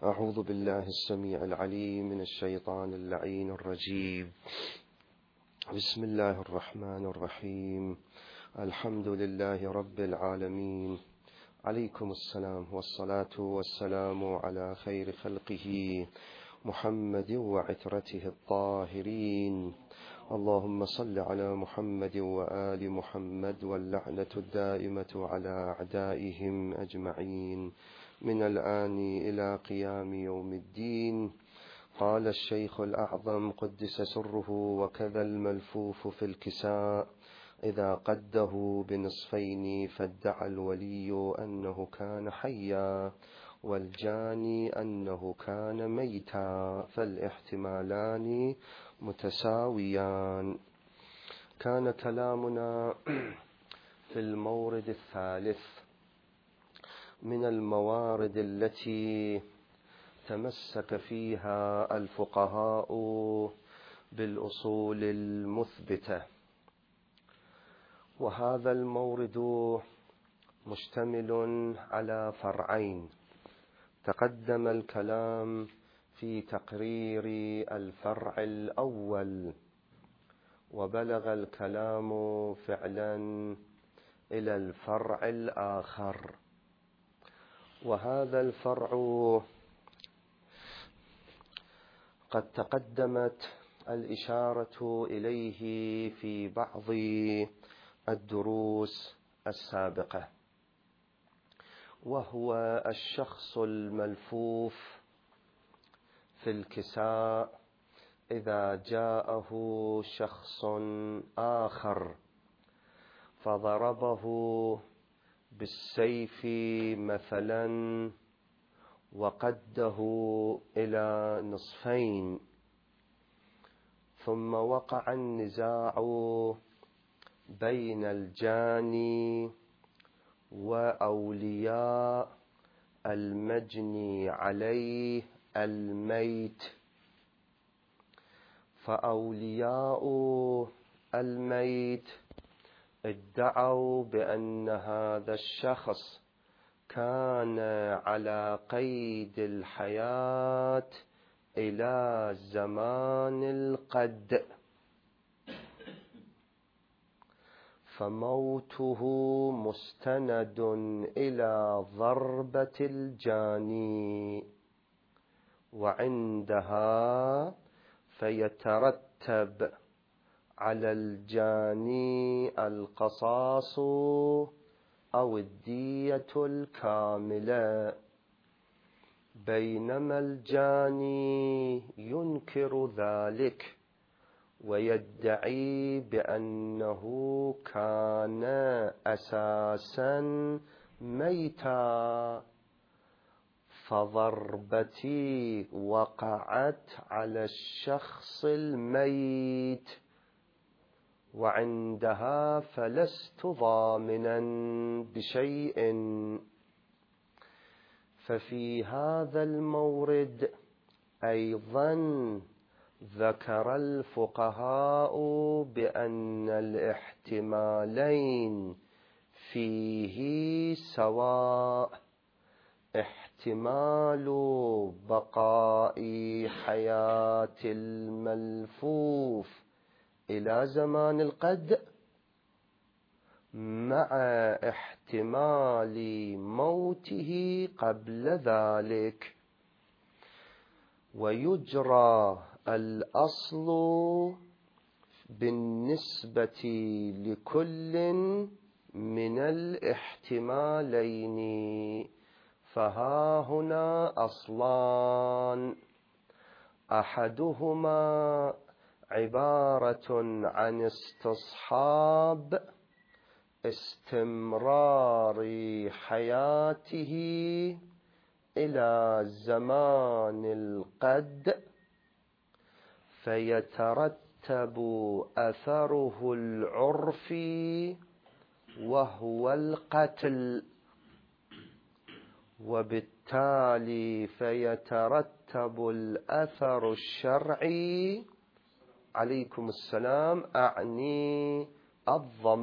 أعوذ بالله السميع العليم من الشيطان اللعين الرجيم. بسم الله الرحمن الرحيم. الحمد لله رب العالمين. عليكم السلام والصلاة والسلام على خير خلقه محمد وعترته الطاهرين. اللهم صل على محمد وآل محمد، واللعنة الدائمة على أعدائهم أجمعين من الآن إلى قيام يوم الدين. قال الشيخ الأعظم قدس سره: وكذا الملفوف في الكساء إذا قده بنصفين فادعى الولي أنه كان حيا والجاني أنه كان ميتا، فالاحتمالان متساويان. كان كلامنا في المورد الثالث من الموارد التي تمسك فيها الفقهاء بالأصول المثبتة، وهذا المورد مشتمل على فرعين. تقدم الكلام في تقرير الفرع الأول، وبلغ الكلام فعلا إلى الفرع الآخر، وهذا الفرع قد تقدمت الإشارة إليه في بعض الدروس السابقة، وهو الشخص الملفوف في الكساء إذا جاءه شخص آخر فضربه بالسيف مثلا وقده إلى نصفين، ثم وقع النزاع بين الجاني وأولياء المجني عليه الميت، فأولياء الميت ادعوا بأن هذا الشخص كان على قيد الحياة إلى زمان القد، فموته مستند إلى ضربة الجاني، وعندها فيترتب على الجاني القصاص أو الدية الكاملة، بينما الجاني ينكر ذلك ويدعي بأنه كان أساسا ميتا، فضربتي وقعت على الشخص الميت، وعندها فلست ضامنا بشيء. ففي هذا المورد أيضا ذكر الفقهاء بأن الاحتمالين فيه سواء: احتمال بقاء حياة الملفوف إلى زمان القد مع احتمال موته قبل ذلك، ويجرى الأصل بالنسبة لكل من الاحتمالين. فها هنا أصلان: أحدهما عبارة عن استصحاب استمرار حياته إلى زمان القد، فيترتب أثره العرفي وهو القتل، وبالتالي فيترتب الأثر الشرعي، عليكم السلام، أعني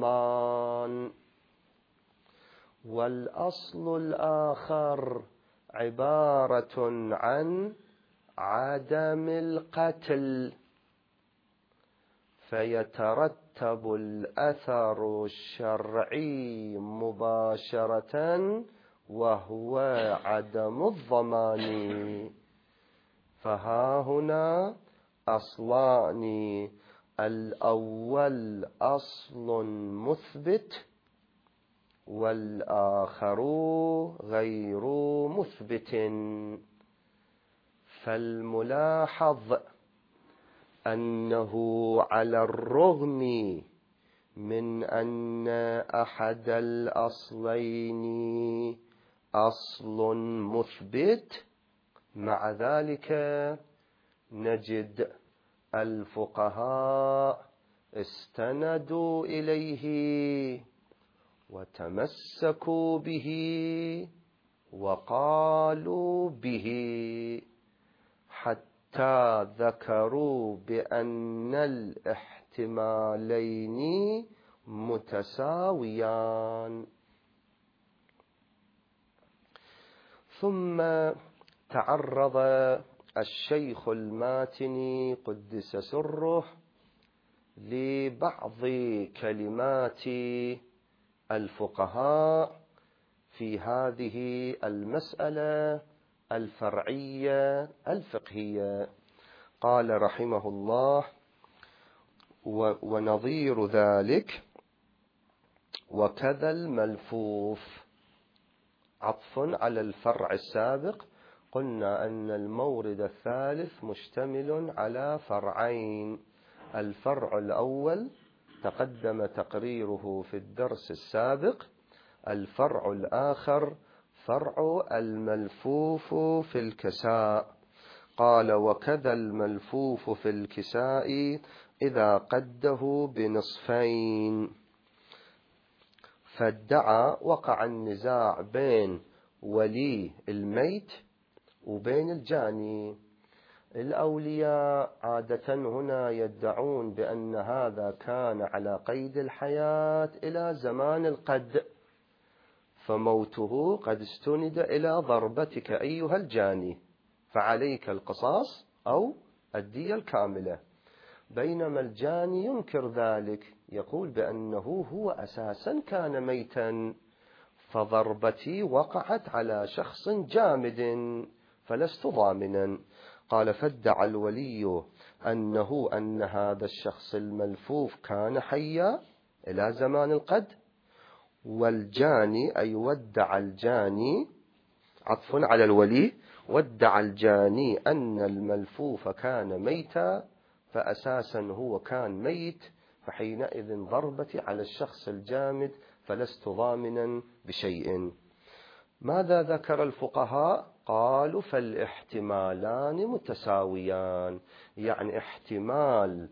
الضمان. والأصل الآخر عبارة عن عدم القتل، فيترتب الأثر الشرعي مباشرة وهو عدم الضمان. فها هنا أصلان: الأول أصل مثبت والآخر غير مثبت. فالملاحظ أنه على الرغم من أن أحد الأصلين أصل مثبت، مع ذلك نجد الفقهاء استندوا إليه وتمسكوا به وقالوا به، حتى ذكروا بأن الاحتمالين متساويان. ثم تعرض الشيخ الماتني قدس سره لبعض كلمات الفقهاء في هذه المسألة الفرعية الفقهية. قال رحمه الله: ونظير ذلك وكذا الملفوف. عطف على الفرع السابق، قلنا أن المورد الثالث مشتمل على فرعين. الفرع الأول تقدم تقريره في الدرس السابق، الفرع الآخر فرع الملفوف في الكساء. قال: وكذا الملفوف في الكساء إذا قده بنصفين. فادعى وقع النزاع بين ولي الميت وبين الجاني. الأولياء عادة هنا يدعون بأن هذا كان على قيد الحياة إلى زمان القد، فموته قد استند إلى ضربتك أيها الجاني، فعليك القصاص أو الدية الكاملة. بينما الجاني ينكر ذلك، يقول بأنه هو أساسا كان ميتا، فضربتي وقعت على شخص جامد فلست ضامنا. قال: فادعى الولي أن هذا الشخص الملفوف كان حيا إلى زمان القد، والجاني أي ودع الجاني، عطف على الولي، ودع الجاني أن الملفوف كان ميتا، فأساسا هو كان ميت، فحينئذ ضربتي على الشخص الجامد فلست ضامنا بشيء. ماذا ذكر الفقهاء؟ قالوا: فالاحتمالان متساويان، يعني احتمال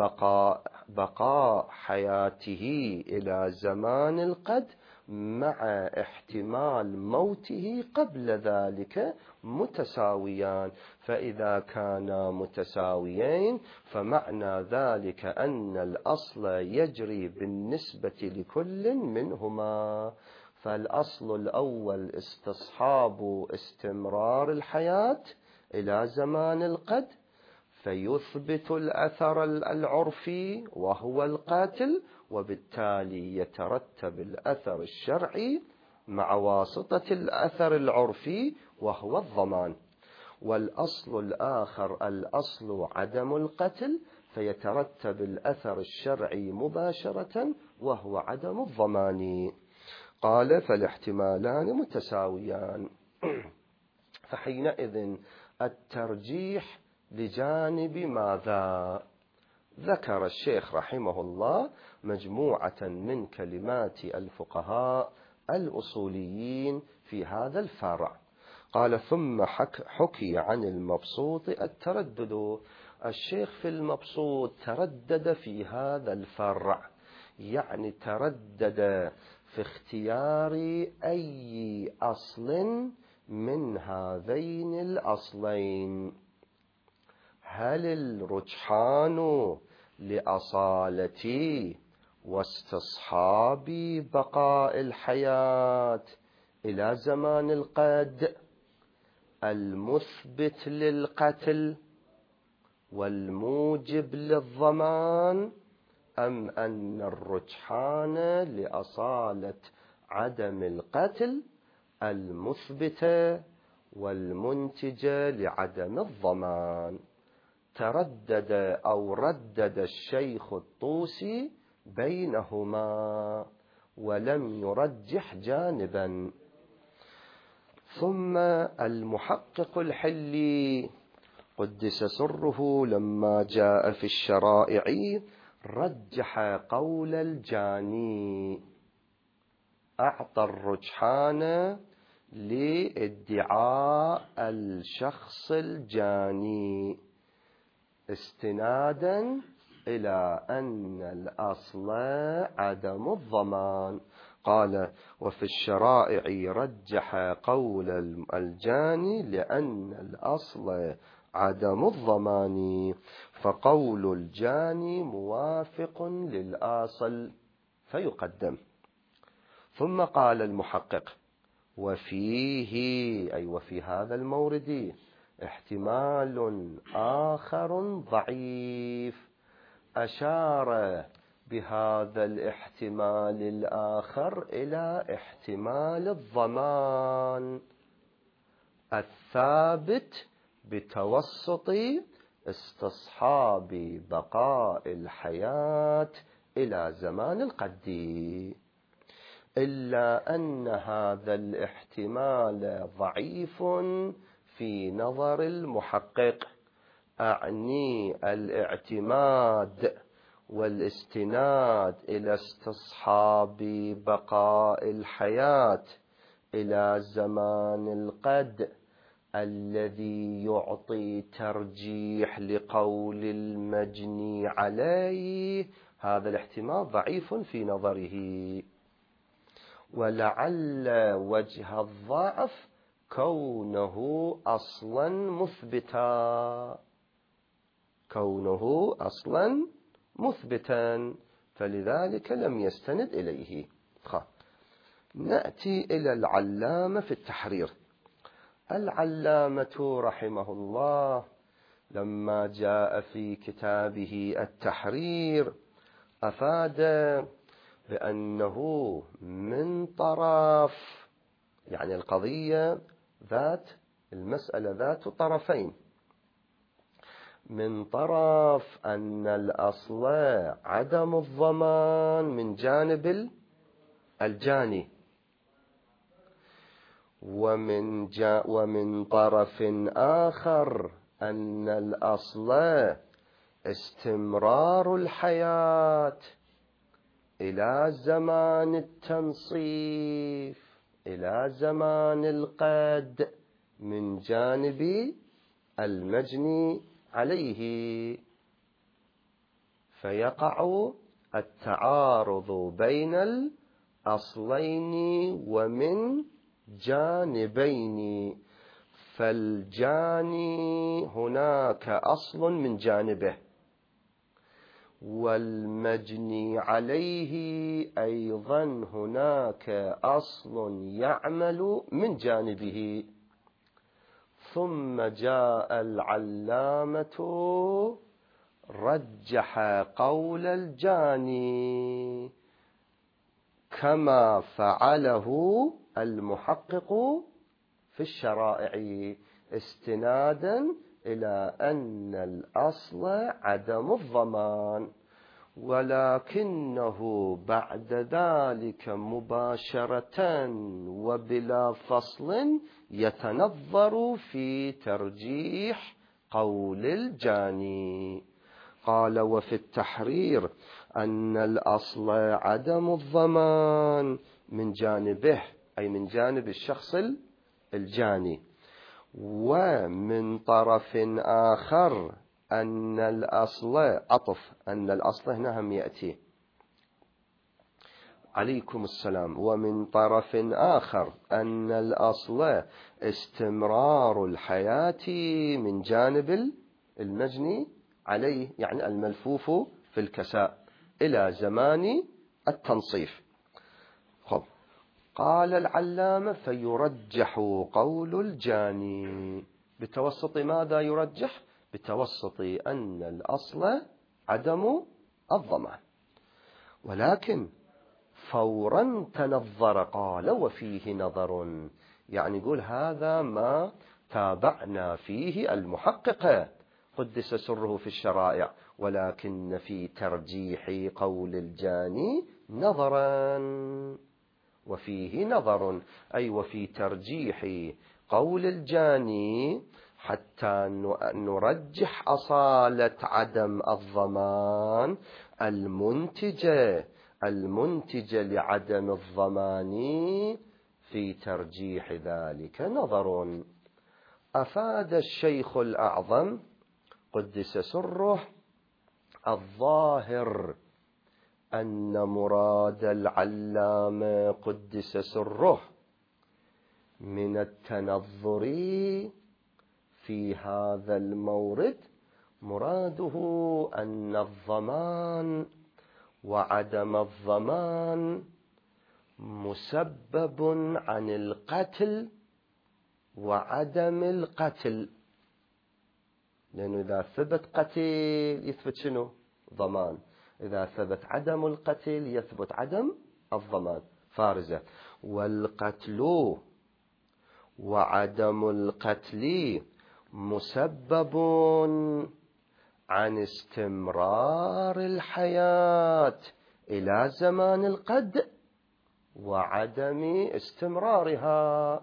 بقاء حياته إلى زمان القد مع احتمال موته قبل ذلك متساويان. فإذا كانا متساويين فمعنى ذلك أن الأصل يجري بالنسبة لكل منهما. فالأصل الأول استصحاب استمرار الحياة إلى زمان القد، فيثبت الأثر العرفي وهو القاتل، وبالتالي يترتب الأثر الشرعي مع واسطة الأثر العرفي وهو الضمان. والأصل الآخر الأصل عدم القتل، فيترتب الأثر الشرعي مباشرة وهو عدم الضمان. قال: فالاحتمالان متساويان. فحينئذ الترجيح لجانب ماذا؟ ذكر الشيخ رحمه الله مجموعة من كلمات الفقهاء الأصوليين في هذا الفرع. قال: ثم حكي عن المبسوط التردد. الشيخ في المبسوط تردد في هذا الفرع، يعني تردد في اختيار أي أصل من هذين الأصلين. هل الرجحان لأصالة واستصحاب بقاء الحياة إلى زمان القد، المثبت للقتل والموجب للضمان، أم أن الرجحان لأصالة عدم القتل المثبتة والمنتجة لعدم الضمان؟ تردد أو ردد الشيخ الطوسي بينهما ولم يرجح جانبا. ثم المحقق الحلي قدس سره لما جاء في الشرائع رجح قول الجاني، أعطى الرجحان لادعاء الشخص الجاني استنادا إلى أن الأصل عدم الضمان. قال: وفي الشرائع رجح قول الجاني لأن الأصل عدم الضمان، فقول الجاني موافق للأصل فيقدم. ثم قال المحقق: وفيه، أي وفي هذا المورد، احتمال آخر ضعيف. أشار بهذا الاحتمال الآخر إلى احتمال الضمان الثابت بتوسط استصحاب بقاء الحياة إلى زمان القد، إلا أن هذا الاحتمال ضعيف في نظر المحقق، أعني الاعتماد والاستناد إلى استصحاب بقاء الحياة إلى زمان القد الذي يعطي ترجيح لقول المجني عليه. هذا الاحتمال ضعيف في نظره، ولعل وجه الضعف كونه أصلا مثبتا، كونه أصلا مثبتا، فلذلك لم يستند إليه. نأتي إلى العلامة في التحرير. العلامة رحمه الله لما جاء في كتابه التحرير أفاد بأنه من طرف، يعني القضية ذات المسألة ذات طرفين، من طرف أن الأصل عدم الضمان من جانب الجاني، ومن طرف آخر أن الأصل استمرار الحياة إلى زمان التنصيف، إلى زمان القد من جانب المجني عليه، فيقع التعارض بين الأصلين ومن جانبين. فالجاني هناك أصل من جانبه، والمجني عليه أيضا هناك أصل يعمل من جانبه. ثم جاء العلامة رجح قول الجاني كما فعله المحقق في الشرائع، استنادا إلى أن الأصل عدم الضمان، ولكنه بعد ذلك مباشرة وبلا فصل يتنظر في ترجيح قول الجاني. قال: وفي التحرير أن الأصل عدم الضمان من جانبه، أي من جانب الشخص الجاني، ومن طرف آخر أن الأصل عطف، أن الأصل هنا هم يأتي عليكم السلام، ومن طرف آخر أن الأصل استمرار الحياة من جانب المجني عليه، يعني الملفوف في الكساء إلى زمان التنصيف. قال العلامة فيرجح قول الجاني بتوسط ماذا يرجح؟ بتوسط أن الأصل عدم الضمان، ولكن فورا تنظر قال وفيه نظر، يعني يقول هذا ما تابعنا فيه المحقق قدس سره في الشرائع، ولكن في ترجيح قول الجاني نظرا، وفيه نظر أي وفي ترجيح قول الجاني حتى نرجح أصالة عدم الضمان المنتجة لعدم الضمان، في ترجيح ذلك نظر. أفاد الشيخ الأعظم قدس سره الظاهر أن مراد العلامة قدس سره من التنظر في هذا المورد مراده أن الضمان وعدم الضمان مسبب عن القتل وعدم القتل، لأنه إذا ثبت قتل يثبت شنو؟ ضمان، إذا ثبت عدم القتل يثبت عدم الضمان، فارزة. والقتل وعدم القتل مسبب عن استمرار الحياة إلى زمان القد وعدم استمرارها.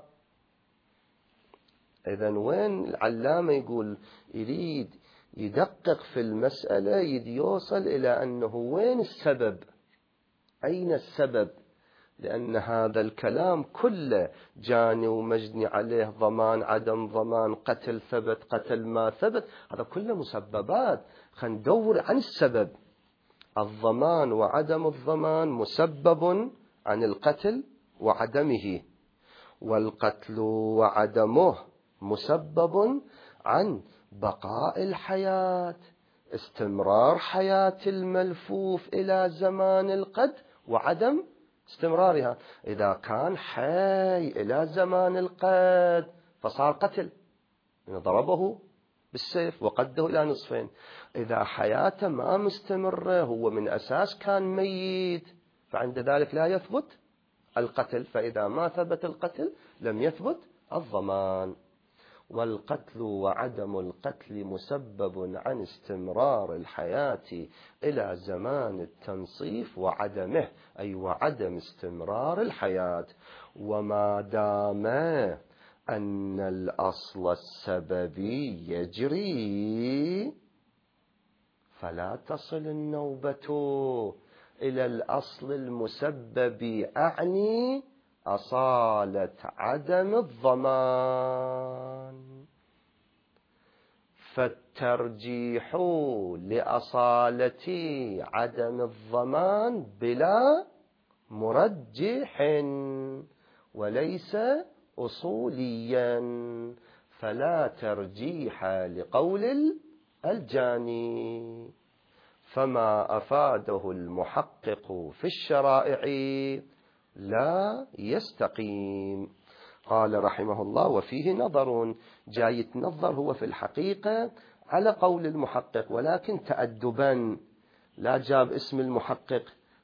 إذن وين العلامة يقول يريد يدقق في المسألة، يوصل إلى أنه وين السبب، أين السبب، لأن هذا الكلام كله جاني ومجني عليه، ضمان عدم ضمان، قتل ثبت قتل ما ثبت، هذا كله مسببات، خلينا ندور عن السبب. الضمان وعدم الضمان مسبب عن القتل وعدمه، والقتل وعدمه مسبب عن بقاء الحياة، استمرار حياة الملفوف إلى زمان القد وعدم استمرارها. إذا كان حي إلى زمان القد فصار قتل، ضربه بالسيف وقده إلى نصفين. إذا حياته ما مستمرة، هو من أساس كان ميت، فعند ذلك لا يثبت القتل، فإذا ما ثبت القتل لم يثبت الضمان. والقتل وعدم القتل مسبب عن استمرار الحياة إلى زمان التنصيف وعدمه، أي وعدم استمرار الحياة. وما دام أن الأصل السببي يجري فلا تصل النوبة إلى الأصل المسبب، أعني أصالة عدم الضمان. فالترجيح لأصالة عدم الضمان بلا مرجح وليس أصوليا، فلا ترجيح لقول الجاني. فما أفاده المحقق في الشرائع لا يستقيم. قال رحمه الله وفيه نظر، جاي يتنظر هو في الحقيقة على قول المحقق، ولكن تأدبا لا جاب اسم المحقق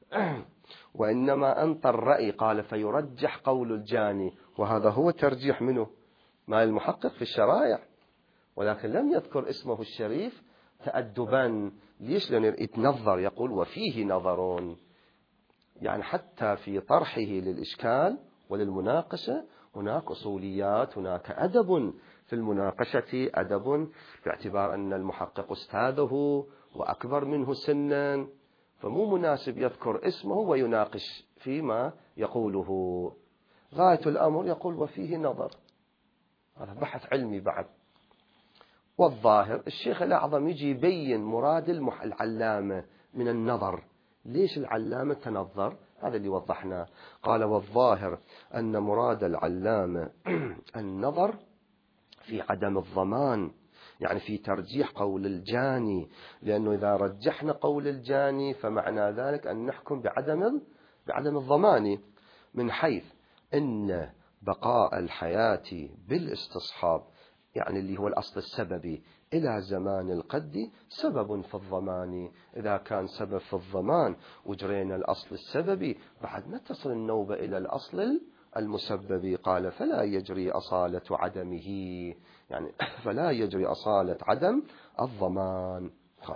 وإنما أنطى الرأي، قال فيرجح قول الجاني، وهذا هو ترجيح منه مع المحقق في الشرائع، ولكن لم يذكر اسمه الشريف تأدبا. ليش؟ لأنه يتنظر، يقول وفيه نظر، يعني حتى في طرحه للإشكال وللمناقشة هناك أصوليات، هناك أدب في المناقشة، أدب باعتبار أن المحقق أستاذه وأكبر منه سنا، فمو مناسب يذكر اسمه ويناقش فيما يقوله. غاية الأمر يقول وفيه نظر، هذا بحث علمي بعد. والظاهر الشيخ الأعظم يجي يبين مراد العلامة من النظر، ليش العلامة تنظر؟ هذا اللي وضحناه. قال والظاهر أن مراد العلامة النظر في عدم الضمان، يعني في ترجيح قول الجاني، لأنه إذا رجحنا قول الجاني فمعنى ذلك أن نحكم بعدم الضمان، من حيث إن بقاء الحياة بالاستصحاب، يعني اللي هو الأصل السببي، إلى زمان القد سبب في الضمان. إذا كان سبب في الضمان وجرينا الأصل السببي بعد ما تصل النوبة إلى الأصل المسبب. قال فلا يجري أصالة عدمه، يعني فلا يجري أصالة عدم الضمان.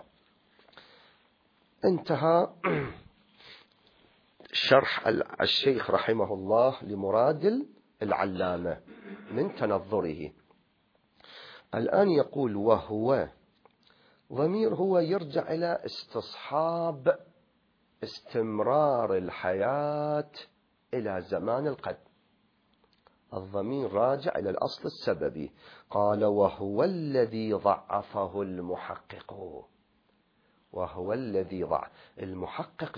انتهى شرح الشيخ رحمه الله لمراد العلامة من تنظره. الآن يقول وهو ضمير هو يرجع إلى استصحاب استمرار الحياة إلى زمان القد. الضمير راجع إلى الأصل السببي. قال وهو الذي ضعفه المحقق. وهو الذي ضعف المحقق.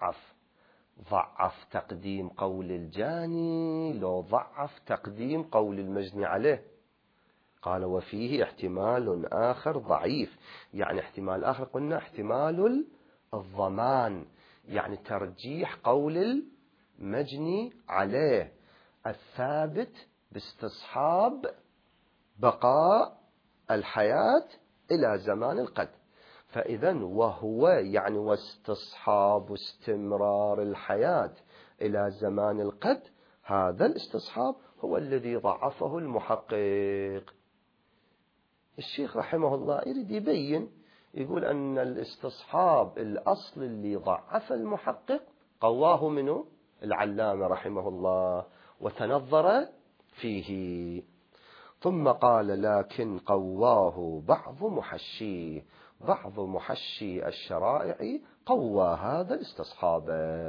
ضعف تقديم قول الجاني لو ضعف تقديم قول المجني عليه. قال وفيه احتمال آخر ضعيف، يعني احتمال آخر قلنا احتمال الضمان، يعني ترجيح قول المجني عليه الثابت باستصحاب بقاء الحياة إلى زمان القد. فإذا وهو يعني واستصحاب استمرار الحياة إلى زمان القد، هذا الاستصحاب هو الذي ضعفه المحقق. الشيخ رحمه الله يريد يبين، يقول أن الاستصحاب الأصل اللي ضعف المحقق قواه منه العلامة رحمه الله وتنظر فيه. ثم قال لكن قواه بعض محشي الشرائع قوى هذا الاستصحاب.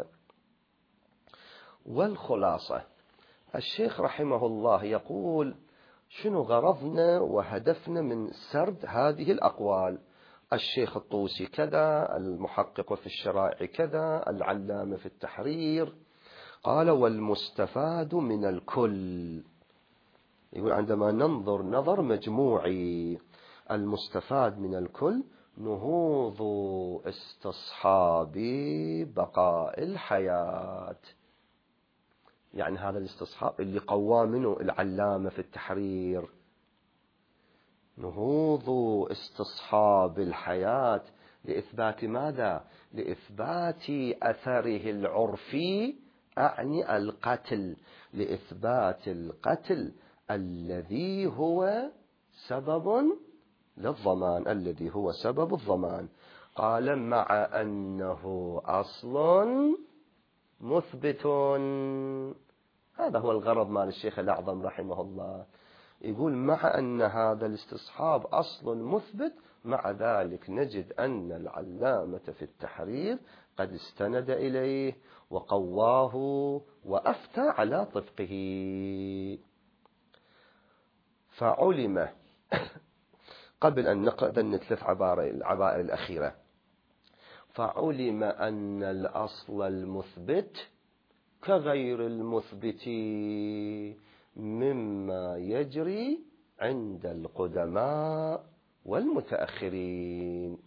والخلاصة الشيخ رحمه الله يقول شنو غرضنا وهدفنا من سرد هذه الأقوال؟ الشيخ الطوسي كذا، المحقق في الشرائع كذا، العلامة في التحرير. قال والمستفاد من الكل، يقول عندما ننظر نظر مجموعي المستفاد من الكل نهوض استصحاب بقاء الحياة. يعني هذا الاستصحاب اللي قوى منه العلامة في التحرير، نهوض استصحاب الحياة لإثبات ماذا؟ لإثبات أثره العرفي، أعني القتل، لإثبات القتل الذي هو سبب للضمان، الذي هو سبب الضمان. قال مع أنه أصل مثبت. هذا هو الغرض مال الشيخ الأعظم رحمه الله. يقول مع أن هذا الاستصحاب أصل مثبت، مع ذلك نجد أن العلامة في التحرير قد استند إليه وقواه وأفتى على طبقه. فعلم قبل أن نقرأ الثلاث العبائر الأخيرة، فعلم أن الأصل المثبت كغير المثبت مما يجري عند القدماء والمتأخرين.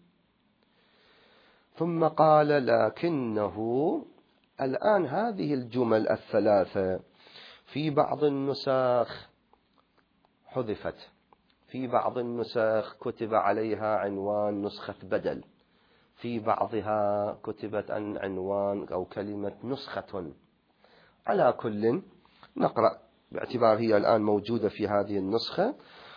ثم قال لكنه، الآن هذه الجمل الثلاثة في بعض النسخ حذفت، في بعض النسخ كتب عليها عنوان نسخة بدل، في بعضها كتبت عن عنوان أو كلمة نسخة. على كل نقرأ باعتبار هي الآن موجودة في هذه النسخة.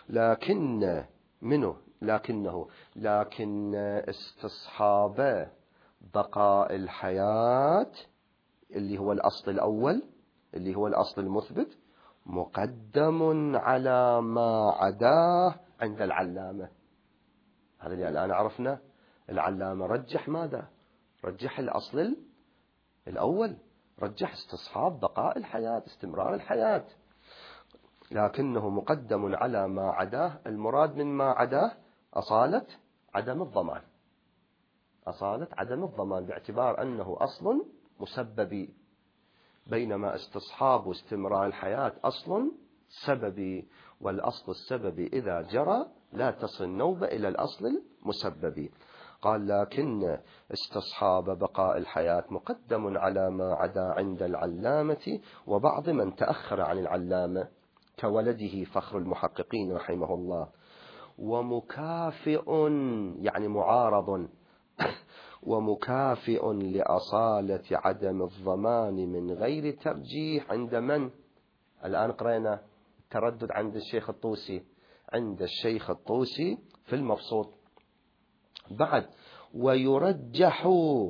لكن استصحاب بقاء الحياة اللي هو الأصل الأول اللي هو الأصل المثبت مقدم على ما عداه عند العلامة. هذا اللي الآن عرفنا. العلامة رجح ماذا؟ رجح الأصل الأول، رجح استصحاب بقاء الحياة، استمرار الحياة، لكنه مقدم على ما عداه. المراد من ما عداه أصالة عدم الضمان، أصالة عدم الضمان باعتبار أنه أصل مسببي، بينما استصحاب واستمرار الحياة أصل سببي، والأصل السببي إذا جرى لا تصل النوبة إلى الأصل المسببي. قال لكن استصحاب بقاء الحياة مقدم على ما عدا عند العلامة وبعض من تأخر عن العلامة كولده فخر المحققين رحمه الله. ومكافئ يعني معارض ومكافئ لأصالة عدم الضمان من غير ترجيح عند من؟ الآن قرأنا تردد عند الشيخ الطوسي، عند الشيخ الطوسي في المبسوط. بعد ويرجح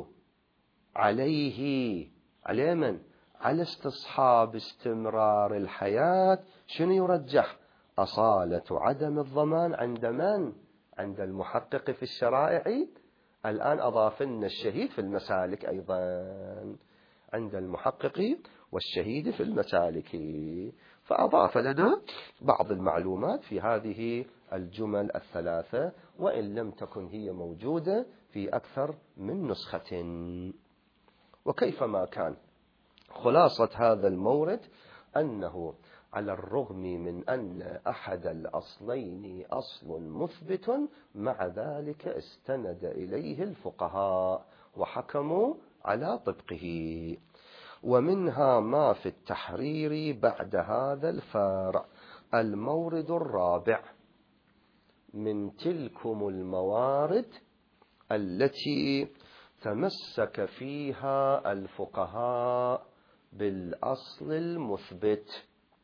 عليه على من؟ على استصحاب استمرار الحياة. شنو يرجح؟ أصالة عدم الضمان عند من؟ عند المحقق في الشرائع. الآن أضاف لنا الشهيد في المسالك أيضا، عند المحقق والشهيد في المسالك، فأضاف لنا بعض المعلومات في هذه الجمل الثلاثة، وإن لم تكن هي موجودة في أكثر من نسخة. وكيفما كان، خلاصة هذا المورد أنه على الرغم من أن أحد الأصلين أصل مثبت، مع ذلك استند إليه الفقهاء وحكموا على طبقه. ومنها ما في التحرير بعد هذا الفارع. المورد الرابع من تلكم الموارد التي تمسك فيها الفقهاء بالأصل المثبت،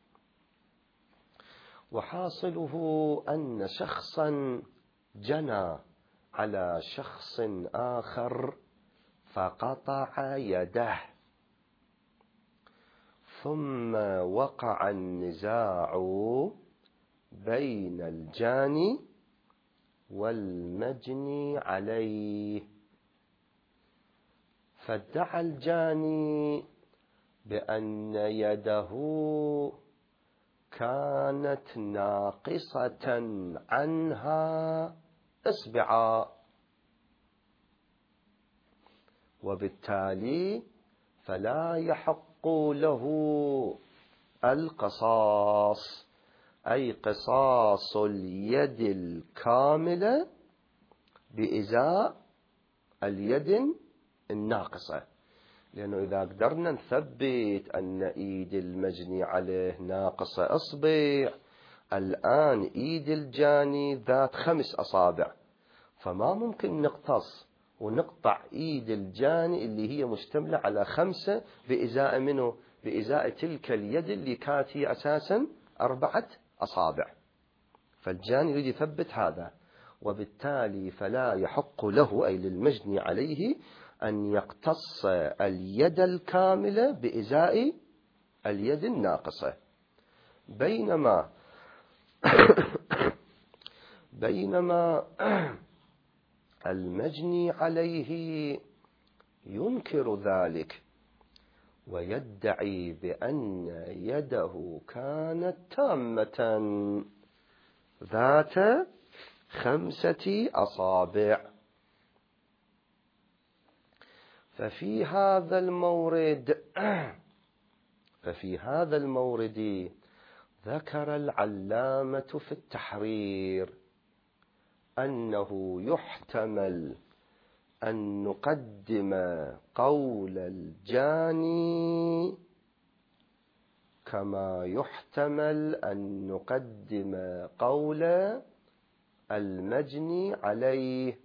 وحاصله أن شخصا جنى على شخص آخر فقطع يده، ثم وقع النزاع بين الجاني والمجني عليه، فادعى الجاني بأن يده كانت ناقصة عنها إصبعا، وبالتالي فلا يحق له القصاص، أي قصاص اليد الكاملة بإزاء اليد الناقصة. لأنه إذا قدرنا نثبت أن إيد المجني عليه ناقصة إصبع، الآن إيد الجاني ذات 5 أصابع، فما ممكن نقتص ونقطع إيد الجاني اللي هي مشتملة على 5 بإزاء منه؟ بإزاء تلك اليد اللي كانت هي أساسا 4 أصابع. فالجاني يريد يثبت هذا، وبالتالي فلا يحق له أي للمجني عليه أن يقتص اليد الكاملة بإزاء اليد الناقصة. بينما المجني عليه ينكر ذلك ويدعي بأن يده كانت تامة ذات 5 أصابع. ففي هذا المورد ذكر العلامة في التحرير أنه يحتمل أن نقدم قول الجاني كما يحتمل أن نقدم قول المجني عليه.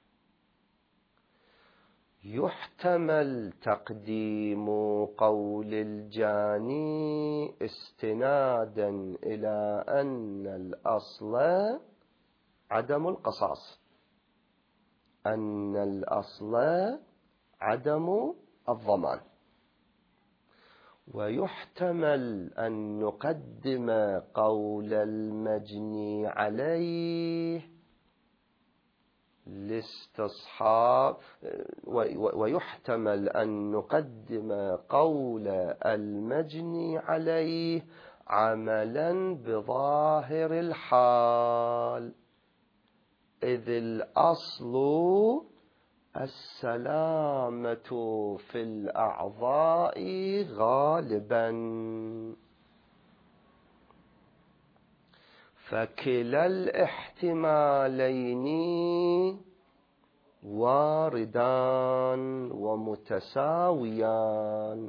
يحتمل تقديم قول الجاني استنادا إلى أن الأصل عدم القصاص، أن الأصل عدم الضمان، ويحتمل أن نقدم قول المجني عليه لاستصحاب، ويحتمل أن نقدم قول المجني عليه عملا بظاهر الحال، إذ الأصل السلامة في الأعضاء غالبا، فكلا الاحتمالين واردان ومتساويان.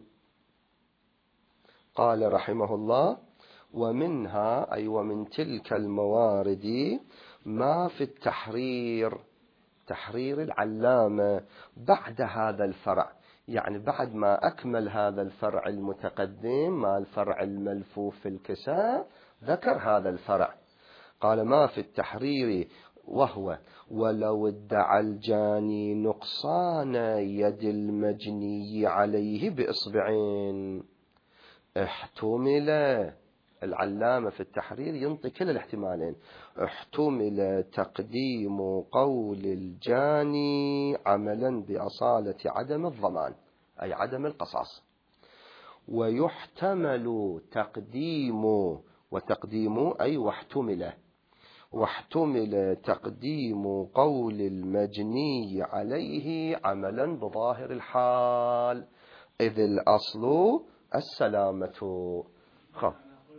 قال رحمه الله: ومنها أي ومن تلك الموارد ما في التحرير، تحرير العلامة بعد هذا الفرع، يعني بعد ما أكمل هذا الفرع المتقدم مع الفرع الملفوف في الكساء ذكر هذا الفرع. قال: ما في التحرير وهو ولو ادعى الجاني نقصان يد المجني عليه بإصبعين. احتمل العلامة في التحرير ينطي كل الاحتمالين. احتمل تقديم قول الجاني عملا بأصالة عدم الضمان أي عدم القصاص، ويحتمل تقديم، وتقديم أي واحتمل تقديم قول المجني عليه عملا بظاهر الحال، إذ الأصل السلامة. خب.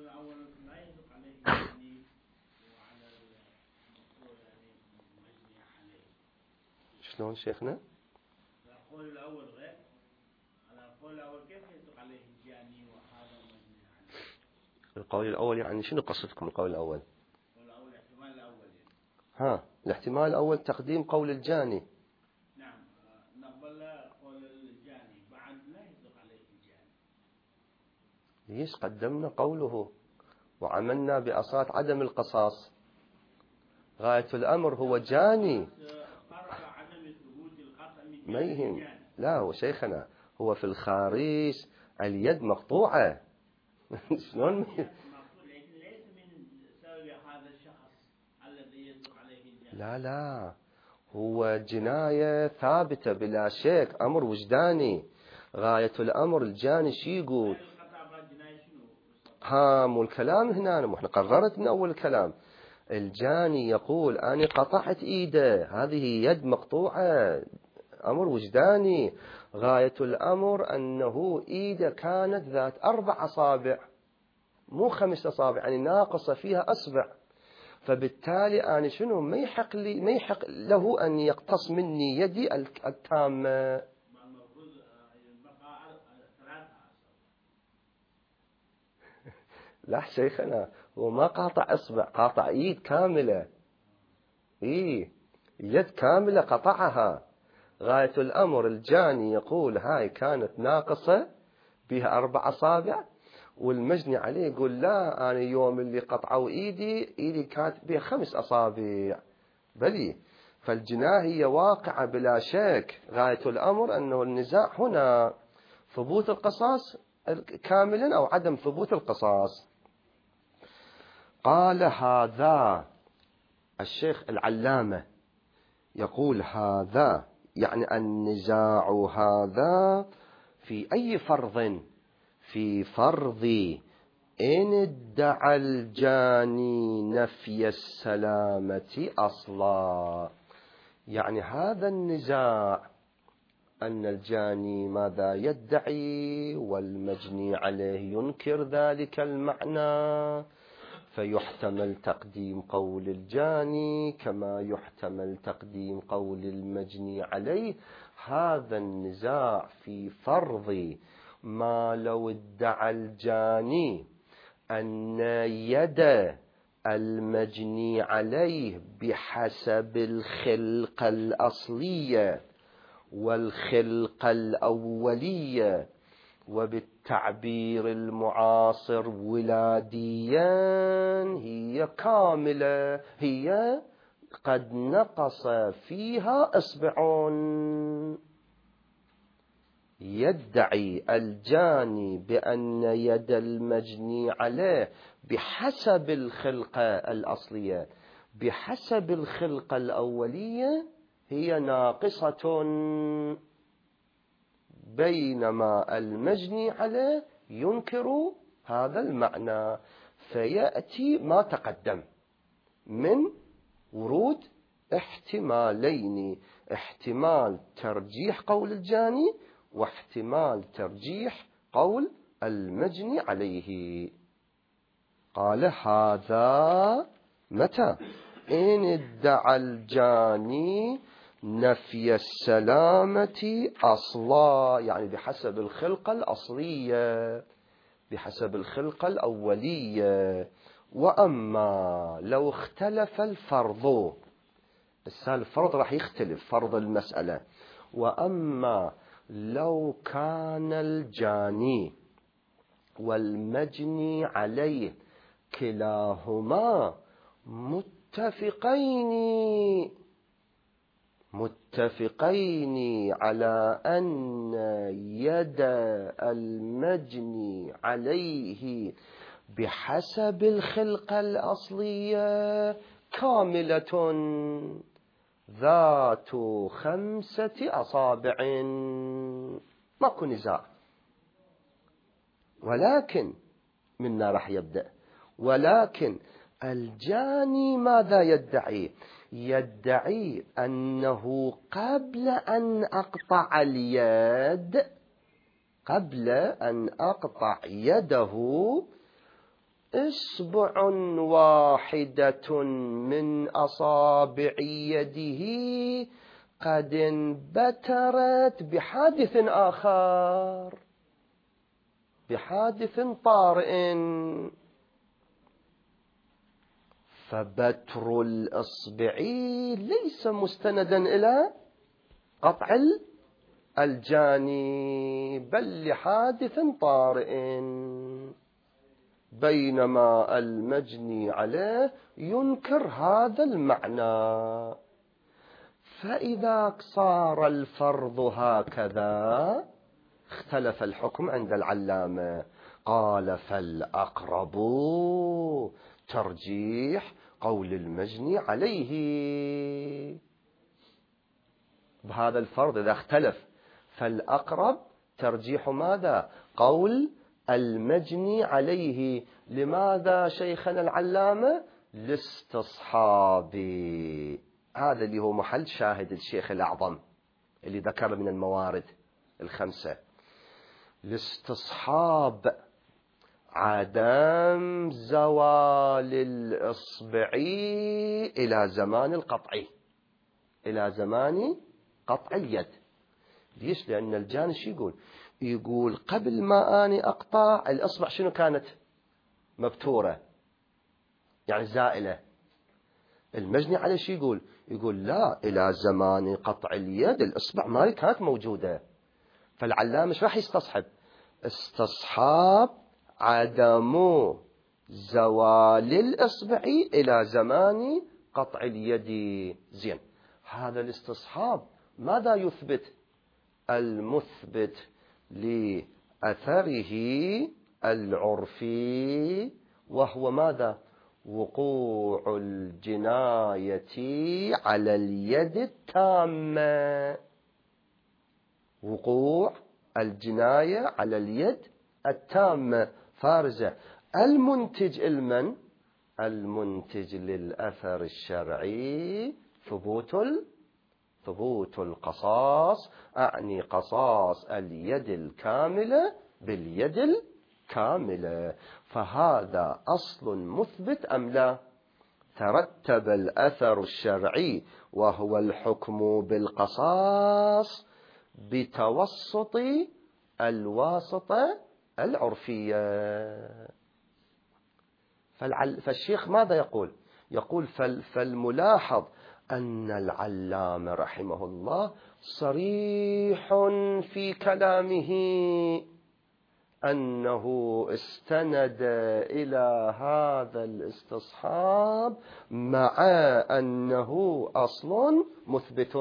شلون شيخنا؟ القول الأول غير على القول الأول، كيف يصدق عليه الجاني وهذا المجني عليه؟ القول الأول يعني شنو قصدكم القول الأول؟ القول الأول الاحتمال الأول يعني. ها، الاحتمال الأول تقديم قول الجاني. نعم، نقبل قول الجاني بعد لا يصدق عليه الجاني. ليش قدمنا قوله وعملنا بأصالة عدم القصاص؟ غاية الأمر هو جاني ما يهم. لا هو شيخنا هو في الخارج اليد مقطوعة. شلون لكن ليس من سبب هذا الشخص الذي يصدق عليه الجاني. لا هو جناية ثابتة بلا شك، أمر وجداني. غاية الأمر الجاني شي يقول؟ مو الكلام هنا، مو احنا قررت من أول الكلام. الجاني يقول أنا قطعت إيده، هذه يد مقطوعة، أمر وجداني. غاية الأمر أنه إيده كانت ذات 4 أصابع مو 5 أصابع، يعني ناقصة فيها أصبع، فبالتالي أنا شنو ما يحق له أن يقتص مني يدي التامة. لا شيخنا هو ما قاطع أصبع، قاطع إيد كاملة. يد كاملة قطعها. غاية الأمر الجاني يقول هاي كانت ناقصة بها 4 أصابع، والمجني عليه يقول لا أنا يوم اللي قطعوا إيدي كانت بها 5 أصابع. بلي فالجناية واقعة بلا شك. غاية الأمر أنه النزاع هنا ثبوت القصاص كاملا أو عدم ثبوت القصاص. قال هذا الشيخ العلامة يقول هذا يعني النزاع هذا في أي فرض؟ في فرض إن ادعى الجاني نفي السلامة أصلا. يعني هذا النزاع أن الجاني ماذا يدعي والمجني عليه ينكر ذلك المعنى، فيحتمل تقديم قول الجاني كما يحتمل تقديم قول المجني عليه. هذا النزاع في فرض ما لو ادعى الجاني أن يد المجني عليه بحسب الخلقة الأصلية والخلقة الأولية وبالتعبير المعاصر ولاديا هي كاملة، هي قد نقص فيها إصبع. يدعي الجاني بأن يد المجني عليه بحسب الخلقة الأصلية بحسب الخلقة الأولية هي ناقصة، بينما المجني عليه ينكر هذا المعنى. فيأتي ما تقدم من ورود احتمالين: احتمال ترجيح قول الجاني واحتمال ترجيح قول المجني عليه. قال هذا متى؟ إن ادعى الجاني نفي السلامة أصلا، يعني بحسب الخلقة الأصلية، بحسب الخلقة الأولية. وأما لو اختلف الفرض، الفرض راح يختلف، فرض المسألة. وأما لو كان الجاني والمجني عليه كلاهما متفقين على أن يد المجني عليه بحسب الخلقة الأصلية كاملة ذات 5 أصابع، ماكو نزاع. ولكن منا راح يبدأ، ولكن الجاني ماذا يدعي؟ يدعي أنه قبل أن أقطع اليد، قبل أن أقطع يده، إصبع واحدة من أصابع يده قد انبترت بحادث آخر، بحادث طارئ. فبتر الإصبع ليس مستندا إلى قطع الجاني، بل لحادث طارئ، بينما المجني عليه ينكر هذا المعنى. فإذا صار الفرض هكذا اختلف الحكم عند العلامة. قال فالأقرب ترجيح قول المجني عليه بهذا الفرض. إذا اختلف فالأقرب ترجيح ماذا؟ قول المجني عليه. لماذا شيخنا العلامة؟ لاستصحاب، هذا اللي هو محل شاهد الشيخ الأعظم اللي ذكر من الموارد 5. لاستصحاب عدم زوال الإصبع إلى زمان القطع، إلى زمان قطع اليد. ليش؟ لأن الجاني شو يقول قبل ما أني أقطع الإصبع شنو كانت؟ مبتورة، يعني زائلة. المجني عليه شو يقول لا، إلى زمان قطع اليد الإصبع ما كانت موجودة. فالعلامة مش راح يستصحب، استصحاب عدم زوال الإصبع إلى زمان قطع اليد. زين، هذا الاستصحاب ماذا يثبت؟ المثبت لأثره العرفي، وهو ماذا؟ وقوع الجناية على اليد التامة، وقوع الجناية على اليد التامة فارزة. المنتج المنتج للأثر الشرعي ثبوت القصاص، أعني قصاص اليد الكاملة باليد الكاملة. فهذا أصل مثبت أم لا؟ ترتب الأثر الشرعي وهو الحكم بالقصاص بتوسط الواسطة العرفية. فالشيخ ماذا يقول فالملاحظ أن العلامة رحمه الله صريح في كلامه أنه استند إلى هذا الاستصحاب مع أنه أصل مثبت.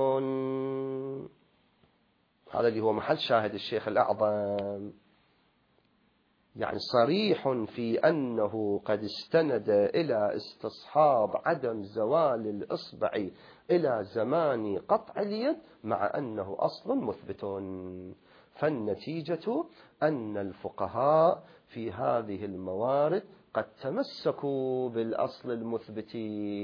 هذا اللي هو محل شاهد الشيخ الأعظم، يعني صريح في أنه قد استند إلى استصحاب عدم زوال الإصبع إلى زمان قطع اليد مع أنه أصل مثبت. فالنتيجة أن الفقهاء في هذه الموارد قد تمسكوا بالأصل المثبت.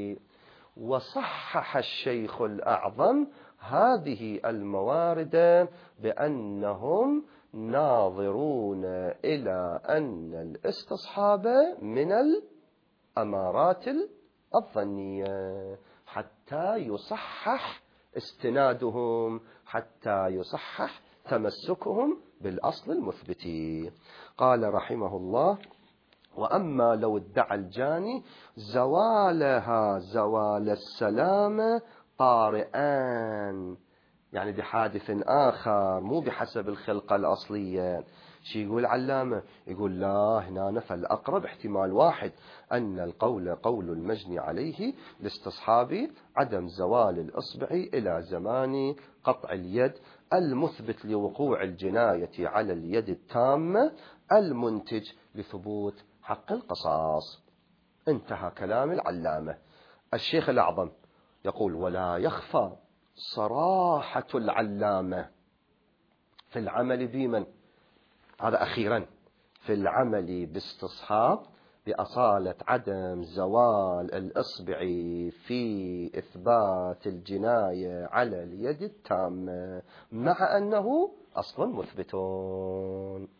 وصحح الشيخ الأعظم هذه الموارد بأنهم ناظرون إلى أن الاستصحاب من الأمارات الظنية، حتى يصحح استنادهم حتى يصحح تمسكهم بالأصل المثبت. قال رحمه الله: وأما لو ادعى الجاني زوالها زوال السلامة طارئان، يعني بحادث آخر مو بحسب الخلقة الأصلية. شي يقول علامة؟ يقول لا، هنا فالأقرب احتمال واحد، أن القول قول المجني عليه لاستصحاب عدم زوال الإصبع إلى زمان قطع اليد المثبت لوقوع الجناية على اليد التامة المنتج لثبوت حق القصاص. انتهى كلام العلامة. الشيخ الأعظم يقول: ولا يخفى صراحة العلامة في العمل بمن، هذا أخيرا، في العمل باستصحاب بأصالة عدم زوال الإصبع في إثبات الجناية على اليد التامة مع أنه أصل مثبتون.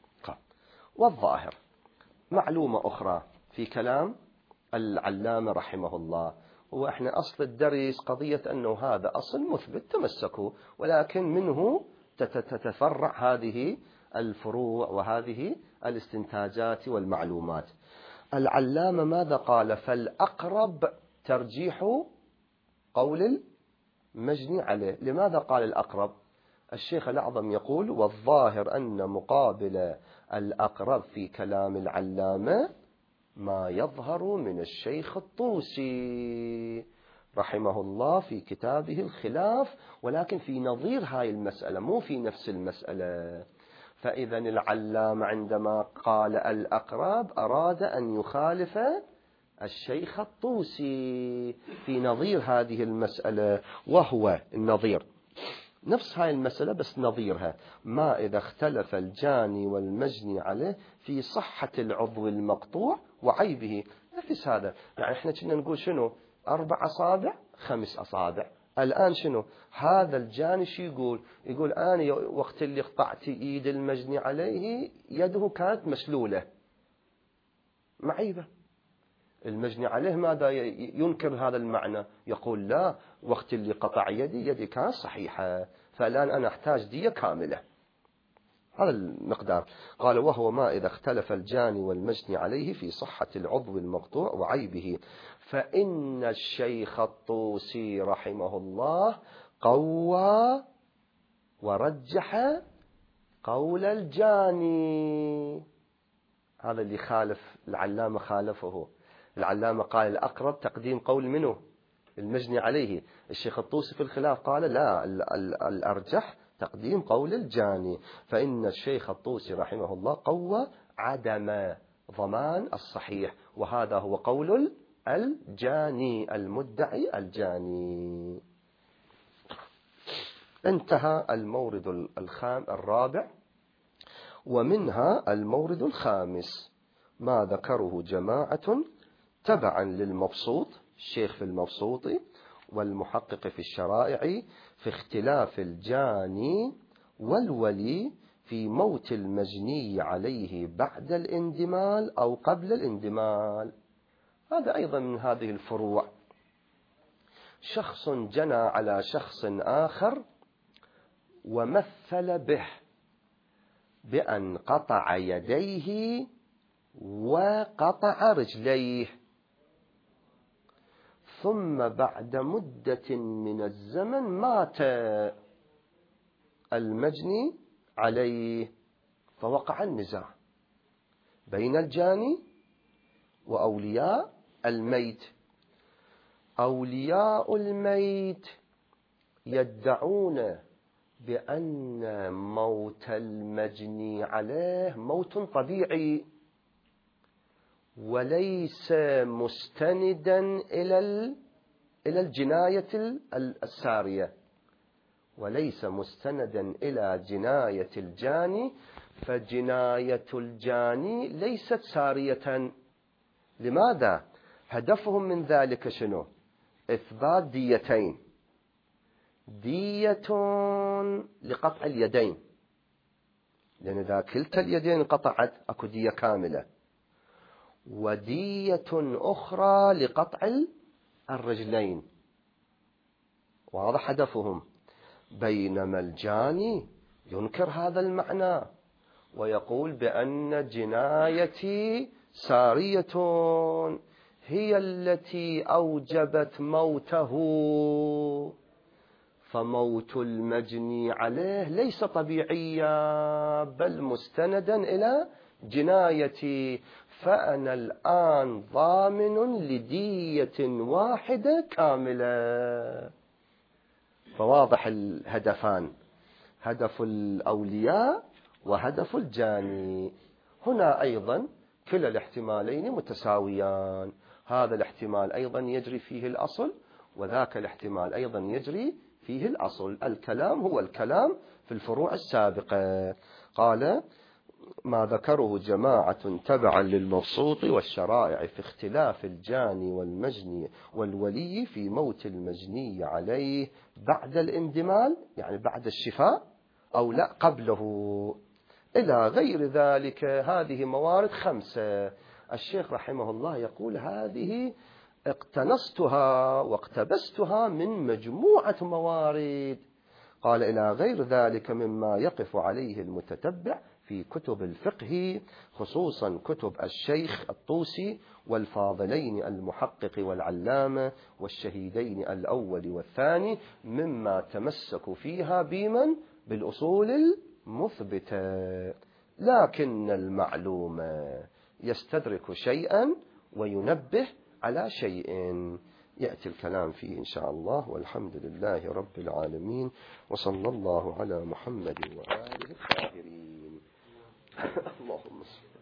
والظاهر معلومة أخرى في كلام العلامة رحمه الله، وإحنا أصل الدرس قضية أنه هذا أصل مثبت تمسكوا، ولكن منه تتفرع هذه الفروع وهذه الاستنتاجات والمعلومات. العلامة ماذا قال؟ فالأقرب ترجيح قول المجني عليه. لماذا قال الأقرب؟ الشيخ الأعظم يقول: والظاهر أن مقابل الأقرب في كلام العلامة ما يظهر من الشيخ الطوسي رحمه الله في كتابه الخلاف، ولكن في نظير هاي المسألة مو في نفس المسألة. فإذا العلامة عندما قال الأقرب أراد أن يخالف الشيخ الطوسي في نظير هذه المسألة، وهو النظير نفس هاي المسألة بس نظيرها: ما إذا اختلف الجاني والمجني عليه في صحة العضو المقطوع وعيبه. نفس هذا، يعني احنا كنا نقول شنو؟ 4 أصابع 5 أصابع. الآن شنو؟ هذا الجاني شو يقول؟ يقول أنا وقت اللي قطعت إيد المجني عليه يده كانت مسلولة معيبة. المجني عليه ماذا ينكر هذا المعنى؟ يقول لا، وقت اللي قطع يدي كانت صحيحة، فالآن أنا أحتاج دية كاملة. هذا المقدار. قال: وهو ما إذا اختلف الجاني والمجني عليه في صحة العضو المقطوع وعيبه، فإن الشيخ الطوسي رحمه الله قوى ورجح قول الجاني. هذا اللي خالف العلامة، خالفه العلامة. قال الأقرب تقديم قول منه؟ المجني عليه. الشيخ الطوسي في الخلاف قال لا، الأرجح تقديم قول الجاني. فإن الشيخ الطوسي رحمه الله قوى عدم ضمان الصحيح، وهذا هو قول الجاني المدعي الجاني. انتهى المورد الرابع. ومنها المورد الخامس ما ذكره جماعة تبعا للمبسوط، الشيخ في المبسوطي والمحقق في الشرائع، في اختلاف الجاني والولي في موت المجني عليه بعد الاندمال أو قبل الاندمال. هذا أيضا من هذه الفروع. شخص جنى على شخص آخر ومثل به بأن قطع يديه وقطع رجليه، ثم بعد مدة من الزمن مات المجني عليه، فوقع النزاع بين الجاني وأولياء الميت. أولياء الميت يدعون بأن موت المجني عليه موت طبيعي وليس مستندا إلى الجناية السارية، وليس مستندا إلى جناية الجاني، فجناية الجاني ليست سارية. لماذا؟ هدفهم من ذلك شنو؟ إثبات ديتين: دية لقطع اليدين، لأن إذا كلتا اليدين قطعت أكو دية كاملة، ودية أخرى لقطع الرجلين. واضح هدفهم. بينما الجاني ينكر هذا المعنى ويقول بأن جنايتي سارية هي التي أوجبت موته، فموت المجني عليه ليس طبيعيا بل مستندا إلى جنايتي، فأنا الآن ضامن لدية واحدة كاملة. فواضح الهدفان، هدف الأولياء وهدف الجاني. هنا أيضا كلا الاحتمالين متساويان، هذا الاحتمال أيضا يجري فيه الأصل وذاك الاحتمال أيضا يجري فيه الأصل. الكلام هو الكلام في الفروع السابقة. قال ما ذكره جماعة تبعا للمبسوط والشرائع في اختلاف الجاني والمجني والولي في موت المجني عليه بعد الاندمال، يعني بعد الشفاء أو لا قبله، إلى غير ذلك. هذه موارد 5. الشيخ رحمه الله يقول هذه اقتنصتها واقتبستها من مجموعة موارد. قال إلى غير ذلك مما يقف عليه المتتبع في كتب الفقه، خصوصا كتب الشيخ الطوسي والفاضلين المحقق والعلامة والشهيدين الأول والثاني، مما تمسكوا فيها بمن بالأصول المثبتة. لكن المعلوم يستدرك شيئا وينبه على شيء، يأتي الكلام فيه إن شاء الله. والحمد لله رب العالمين، وصلى الله على محمد وآله الطاهرين. اللهم صل